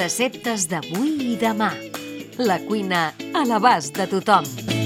Receptes d'avui i demà. La cuina a l'abast de tothom.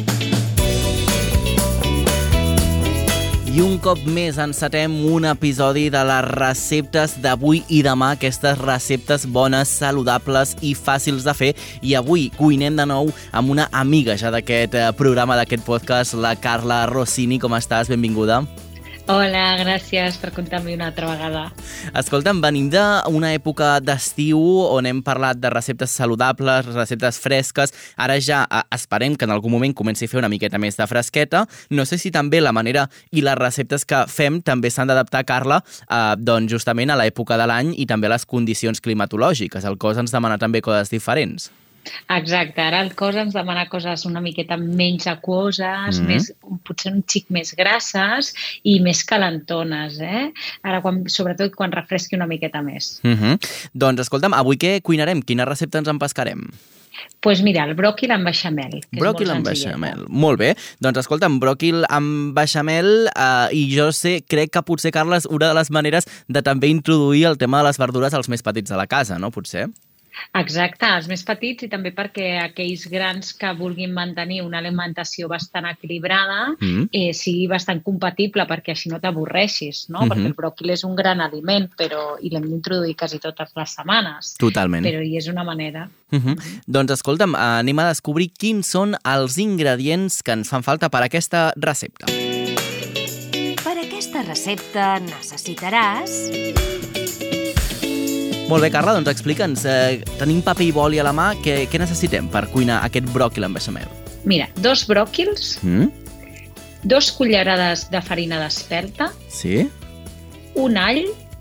I un cop més encetem un episodi de les receptes d'avui i demà, aquestes receptes bones, saludables i fàcils de fer. I avui cuinem de nou amb una amiga ja d'aquest programa, d'aquest podcast, la Carla Rossini. Com estàs? Benvinguda. Hola, gràcies per comptar amb mi una altra vegada. Escolta'm, venim d'una època d'estiu on hem parlat de receptes saludables, receptes fresques. Ara ja esperem que en algun moment comenci a fer una miqueta més de fresqueta. No sé si també la manera i les receptes que fem també s'han d'adaptar, Carla, doncs justament a l'època de l'any i també a les condicions climatològiques. El cos ens demana també coses diferents. Exacte, ara el cos ens demana coses una miqueta menys aquoses, potser un xic més grasses i més calentones, Ara, sobretot quan refresqui una miqueta més. Doncs escolta'm, avui què cuinarem? Quina recepta ens empescarem? Doncs mira, el bròquil amb beixamel, que bròquil és molt amb senzilleta. beixamel. Molt bé. Doncs escolta'm, bròquil amb beixamel i jo crec que potser, Carla, és una de les maneres de també introduir el tema de les verdures als més petits de la casa, no? Potser? Exacte, els més petits i també perquè aquells grans que vulguin mantenir una alimentació bastant equilibrada sigui bastant compatible perquè així no t'avorreixis, no? Perquè el bròquil és un gran aliment i l'hem d'introduir quasi totes les setmanes. Totalment. Però hi és una manera. Doncs escolta'm, anem a descobrir quins són els ingredients que ens fan falta per a aquesta recepta. Per aquesta recepta necessitaràs... Molt bé, Carla, doncs explica'ns. Tenim paper i boli a la mà. Què necessitem per cuinar aquest bròquil amb beixamel? Mira, 2 bròquils, 2 cullerades de farina d'espelta, Sí? un all,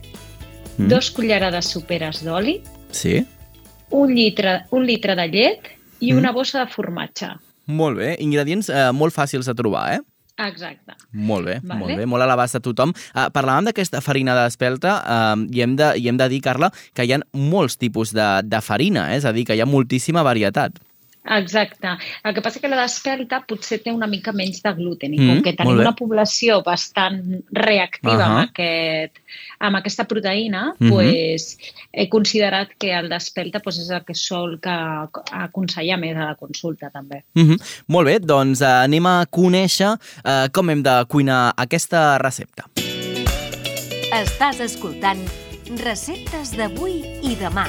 2 cullerades soperes d'oli, Sí? un litre de llet i una bossa de formatge. Molt bé. Ingredients molt fàcils de trobar, Exacte. Molt bé, Vale. molt bé, molt a l'abast de tothom. Parlàvem d'aquesta farina d'espelta i hem de dir, Carla, que hi ha molts tipus de farina, és a dir, que hi ha moltíssima varietat. Exacte. El que passa que la d'espelta potser té una mica menys de gluten i com que tenim molt bé. una població bastant reactiva amb aquesta proteïna, doncs he considerat que el d'espelta és el que sol aconsellar més a la consulta també. Molt bé, doncs anem a conèixer com hem de cuinar aquesta recepta. Estàs escoltant Receptes d'avui i demà.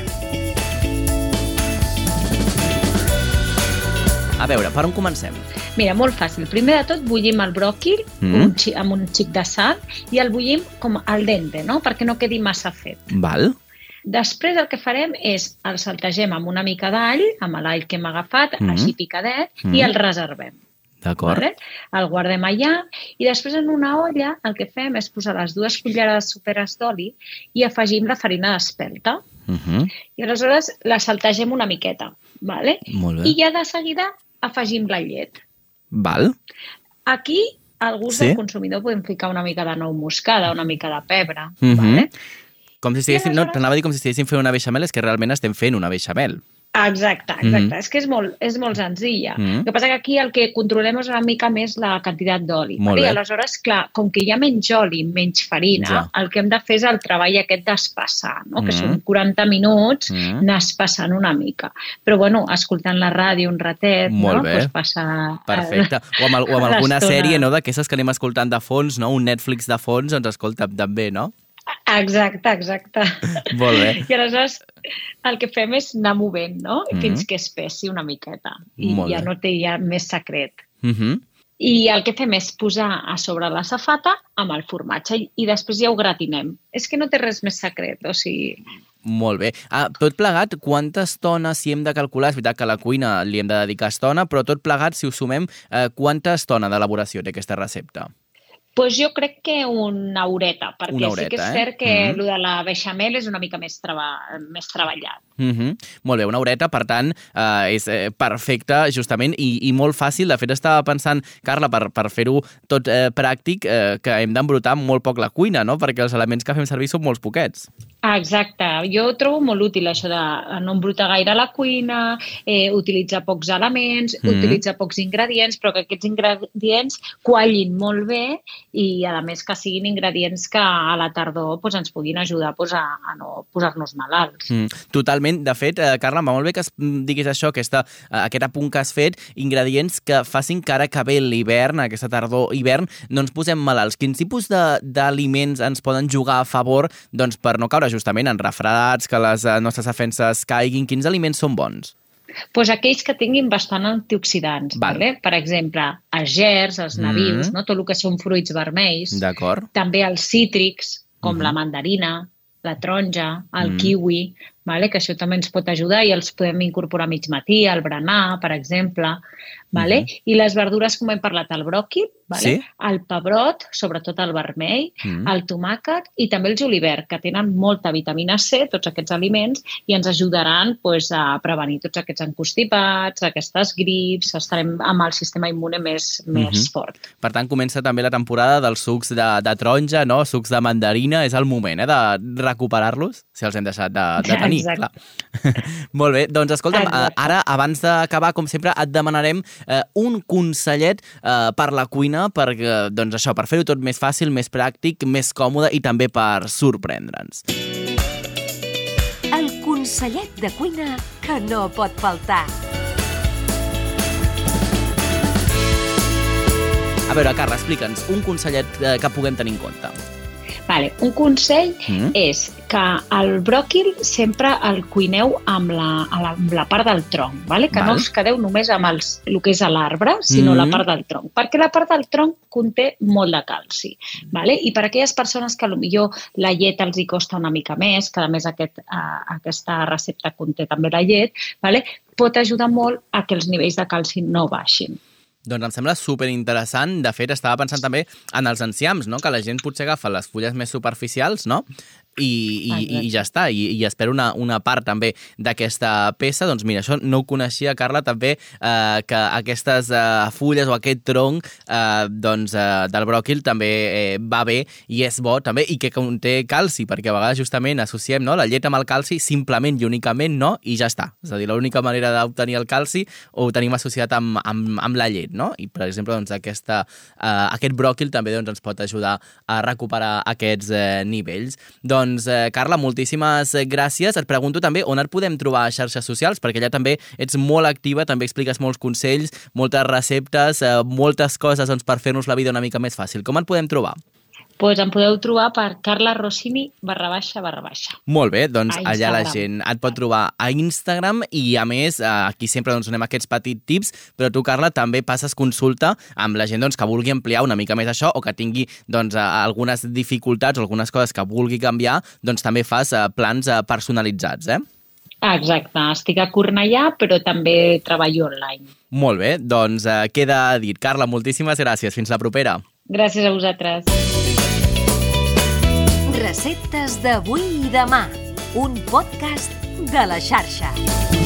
A veure, per on comencem? Mira, molt fàcil. Primer de tot bullim el bròquil amb un xic de sal i el bullim com al dente, no? Perquè no quedi massa fet. Val. Després el que farem és el saltegem amb una mica d'all, amb l'all que hem agafat, així picadet, i el reservem. D'acord. Vale? El guardem allà i després en una olla el que fem és posar les 2 cullerades soperes d'oli i afegim la farina d'espelta. I aleshores la saltegem una miqueta. Vale? Molt bé. I ja de seguida afegim la llet. Val. Aquí, al gust del consumidor, podem ficar una mica de nou moscada, una mica de pebre. Vale? Com si estiguéssim, no, t'anava a dir com si estiguéssim fent una beixamel, és que realment estem fent una beixamel. Exacte. És que és molt senzilla. El que passa que aquí el que controlem és una mica més la quantitat d'oli. I aleshores, clar, com que hi ha menys oli, menys farina, el que hem de fer és el treball aquest d'espassar, no? Que són 40 minuts anar espassant una mica. Però, bueno, escoltant la ràdio un ratet, molt no? bé. Pues passar... Perfecte. O amb alguna sèrie, no?, d'aquestes que anem escoltant de fons, no? Un Netflix de fons, doncs escolta, també, no? Exacte. Molt bé. I aleshores el que fem és anar movent, no? Fins que espessi una miqueta. I ja no té més secret. I el que fem és posar a sobre la safata amb el formatge i després ja ho gratinem. És que no té res més secret, o sigui... Molt bé. Tot plegat, quanta estona, si hem de calcular, és veritat que a la cuina li hem de dedicar estona, però tot plegat, si ho sumem, quanta estona d'elaboració té aquesta recepta? Doncs jo crec que una horeta, perquè sí que és cert que el de la beixamel és una mica més treballat. Molt bé, una horeta, per tant, és perfecte, justament, i molt fàcil. De fet, estava pensant, Carla, per fer-ho tot pràctic, que hem d'embrutar molt poc la cuina, no? Perquè els elements que fem servir són molt poquets. Exacte, jo trobo molt útil això de no embrutar gaire la cuina, utilitzar pocs elements, utilitzar pocs ingredients, però que aquests ingredients quallin molt bé i, a més, que siguin ingredients que a la tardor ens puguin ajudar a no posar-nos malalts. Totalment. De fet, Carla, va molt bé que diguis això, aquest apunt que has fet, ingredients que facin que ara que ve l'hivern, aquesta tardor-hivern, no ens posem malalts. Quins tipus d'aliments ens poden jugar a favor per no caure justament en refredats, que les nostres defenses caiguin? Quins aliments són bons? Doncs aquells que tinguin bastant antioxidants. Vale? Per exemple, els gerds, els nabius, tot el que són fruits vermells. D'acord. També els cítrics, com la mandarina, la taronja, el kiwi, que això també ens pot ajudar i els podem incorporar a mig matí, el berenar, per exemple. I les verdures, com hem parlat, el bròquil, el pebrot, sobretot el vermell, el tomàquet i també el julivert, que tenen molta vitamina C, tots aquests aliments, i ens ajudaran a prevenir tots aquests encostipats, aquestes grips, estarem amb el sistema immune més fort. Per tant, comença també la temporada dels sucs de taronja, sucs de mandarina, és el moment de recuperar-los, si els hem deixat de tenir. Clar. Molt bé, doncs escolta'm, ara, abans d'acabar, com sempre, et demanarem un consellet per la cuina, per fer-ho tot més fàcil, més pràctic, més còmode i també per sorprendre'ns. El consellet de cuina que no pot faltar. A veure, Carla, explica'ns un consellet que puguem tenir en compte. Un consell és que el bròquil sempre el cuineu amb la part del tronc, que no us quedeu només amb el que és l'arbre, sinó la part del tronc, perquè la part del tronc conté molt de calci. I per aquelles persones que potser la llet els hi costa una mica més, que a més aquesta recepta conté també la llet, pot ajudar molt a que els nivells de calci no baixin. Doncs em sembla superinteressant. De fet, estava pensant també en els enciams, que la gent potser agafa les fulles més superficials, i ja està. I espero una part també d'aquesta peça. Doncs mira, això no ho coneixia, Carla, també, que aquestes fulles o aquest tronc del bròquil també va bé i és bo també, i que conté calci, perquè a vegades justament associem la llet amb el calci simplement i únicament, i ja està. És a dir, l'única manera d'obtenir el calci ho tenim associat amb la llet. I, per exemple, aquest bròquil també ens pot ajudar a recuperar aquests nivells. Doncs, Carla, moltíssimes gràcies. Et pregunto també on et podem trobar a xarxes socials, perquè allà també ets molt activa, també expliques molts consells, moltes receptes, moltes coses per fer-nos la vida una mica més fàcil. Com et podem trobar? Doncs em podeu trobar per Carla Rossini //. Molt bé, doncs allà la gent et pot trobar a Instagram i, a més, aquí sempre donem aquests petits tips, però tu, Carla, també passes consulta amb la gent que vulgui ampliar una mica més això o que tingui algunes dificultats o algunes coses que vulgui canviar, doncs també fas plans personalitzats, Exacte, estic a Cornellà, però també treballo online. Molt bé, doncs queda dit. Carla, moltíssimes gràcies. Fins la propera. Gràcies a vosaltres. Receptes d'avui i demà. Un podcast de La Xarxa.